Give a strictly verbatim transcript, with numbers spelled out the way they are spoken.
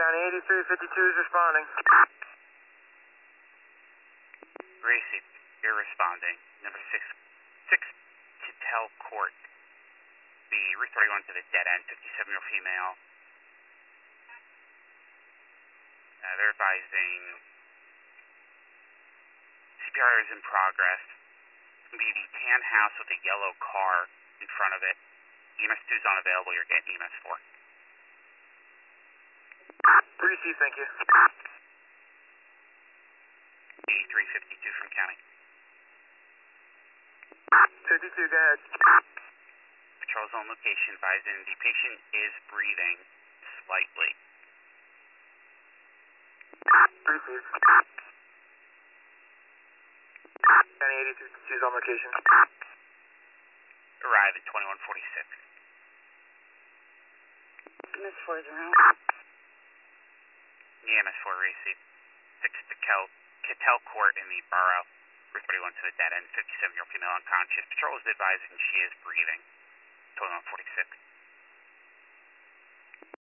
County eighty-three fifty-two is responding. Gracie, you're responding. Number six, six Kittel Court. The Route thirty-one to the dead end, fifty-seven-year-old female. Uh, they're advising C P R is in progress. It's going to be the tan house with a yellow car in front of it. E M S two is unavailable. You're getting E M S four. three C, thank you. eighty-three fifty-two from county. fifty-two, go ahead. Patrol's on location advising the patient is breathing slightly. three C. County eighty-three fifty-two is on location. Arrive at twenty-one forty-six. E M S four is around. E M S four received. six Kittel, Kittel Court in the borough. Route thirty-one to the dead end, fifty-seven-year-old female unconscious. Patrol is advising she is breathing. twenty-one forty-six.